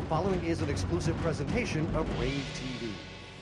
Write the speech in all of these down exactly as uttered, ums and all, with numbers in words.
following is an exclusive presentation of Rave T V.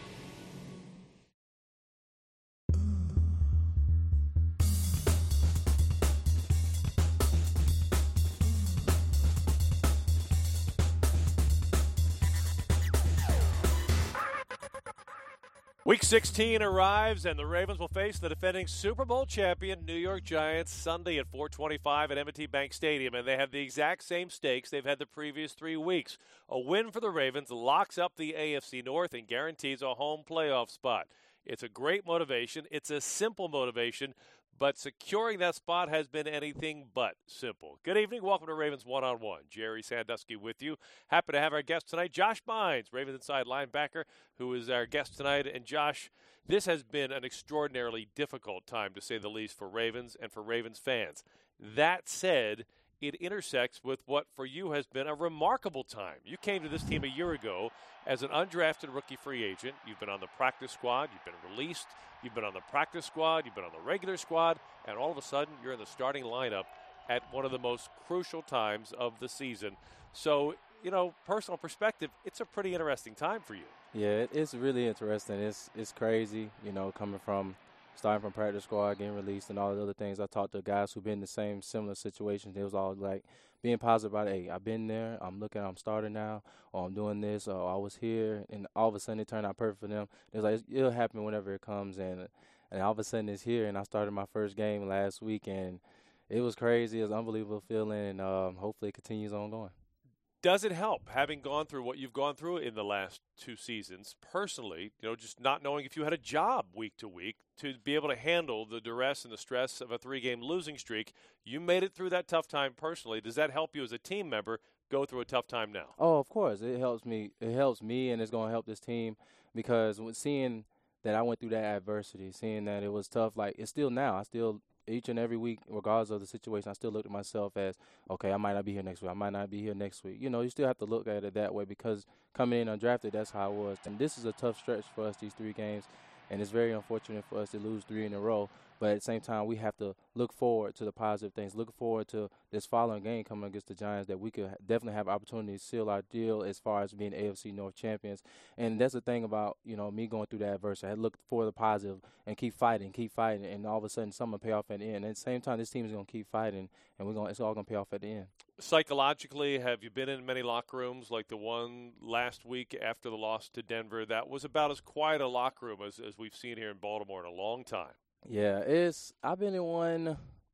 Week sixteen arrives, and the Ravens will face the defending Super Bowl champion New York Giants Sunday at four twenty-five at M and T Bank Stadium, and they have the exact same stakes they've had the previous three weeks. A win for the Ravens locks up the A F C North and guarantees a home playoff spot. It's a great motivation. It's a simple motivation, but securing that spot has been anything but simple. Good evening. Welcome to Ravens One-on-One. Jerry Sandusky with you. Happy to have our guest tonight, Josh Bynes, Ravens inside linebacker, who is our guest tonight. And, Josh, this has been an extraordinarily difficult time, to say the least, for Ravens and for Ravens fans. That said, it intersects with what for you has been a remarkable time. You came to this team a year ago as an undrafted rookie free agent. You've been on the practice squad. You've been released. You've been on the practice squad. You've been on the regular squad. And all of a sudden, you're in the starting lineup at one of the most crucial times of the season. So, you know, personal perspective, it's a pretty interesting time for you. Yeah, it, it's really interesting. It's it's crazy, you know, coming from starting from practice squad, getting released, and all the other things. I talked to guys who've been in the same similar situations. They was all like being positive about, hey, I've been there. I'm looking, I'm starting now, or I'm doing this, or I was here, and all of a sudden it turned out perfect for them. It was like, it'll happen whenever it comes, and and all of a sudden it's here. And I started my first game last week, and it was crazy. It was an unbelievable feeling, and um, hopefully it continues on going. Does it help, having gone through what you've gone through in the last two seasons, personally, you know, just not knowing if you had a job week to week, to be able to handle the duress and the stress of a three-game losing streak? You made it through that tough time personally. Does that help you as a team member go through a tough time now? Oh, of course. It helps me. It helps me, and it's going to help this team, because when seeing that I went through that adversity, seeing that it was tough, like it's still now. I still – each and every week, regardless of the situation, I still look at myself as, okay, I might not be here next week. I might not be here next week. You know, you still have to look at it that way, because coming in undrafted, that's how it was. And this is a tough stretch for us, these three games, and it's very unfortunate for us to lose three in a row. But at the same time, we have to look forward to the positive things, look forward to this following game coming against the Giants, that we could definitely have opportunity to seal our deal as far as being A F C North champions. And that's the thing about, you know, me going through that adversity. I had to look for the positive and keep fighting, keep fighting, and all of a sudden something will pay off at the end. And at the same time, this team is going to keep fighting, and we're going it's all going to pay off at the end. Psychologically, have you been in many locker rooms like the one last week after the loss to Denver? That was about as quiet a locker room as, as we've seen here in Baltimore in a long time. Yeah, it's. I've been in one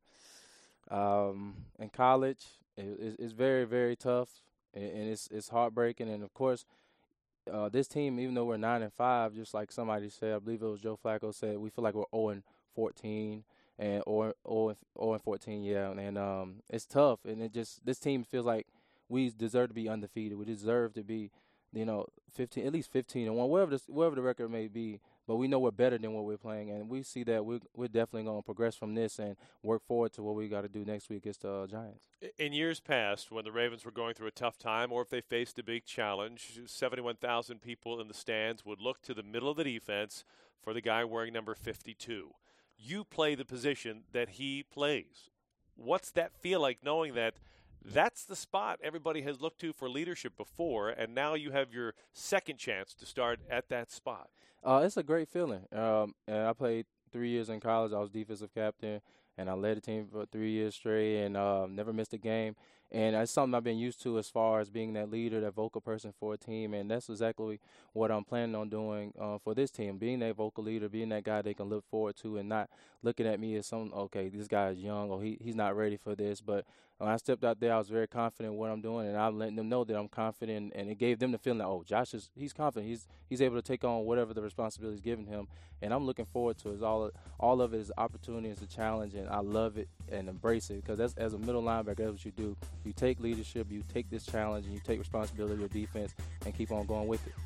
um, in college. It, it's, it's very, very tough, and, and it's it's heartbreaking. And of course, uh, this team, even though we're nine and five, just like somebody said, I believe it was Joe Flacco said, we feel like we're zero and fourteen and or or and fourteen. Yeah, and um, it's tough, and it just this team feels like we deserve to be undefeated. We deserve to be, you know, fifteen, at least fifteen and one, wherever the wherever the record may be. But we know we're better than what we're playing, and we see that we're, we're definitely going to progress from this and work forward to what we got to do next week against the uh, Giants. In years past, when the Ravens were going through a tough time, or if they faced a big challenge, seventy-one thousand people in the stands would look to the middle of the defense for the guy wearing number fifty-two. You play the position that he plays. What's that feel like, knowing that that's the spot everybody has looked to for leadership before, and now you have your second chance to start at that spot? Uh, it's a great feeling. Um, and I played three years in college. I was defensive captain, and I led the team for three years straight and uh, never missed a game. And it's something I've been used to as far as being that leader, that vocal person for a team. And that's exactly what I'm planning on doing uh, for this team, being that vocal leader, being that guy they can look forward to, and not looking at me as some, okay, this guy is young, or he, he's not ready for this. But when I stepped out there, I was very confident in what I'm doing, and I'm letting them know that I'm confident. And it gave them the feeling that, oh, Josh is he's confident. He's he's able to take on whatever the responsibility is given him. And I'm looking forward to it. It's all, all of it is opportunity, it's a challenge, and I love it and embrace it, because that's, as a middle linebacker, that's what you do. You take leadership, you take this challenge, and you take responsibility of your defense and keep on going with it.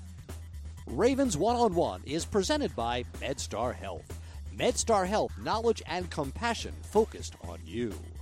Ravens One-on-One is presented by MedStar Health. MedStar Health, knowledge and compassion focused on you.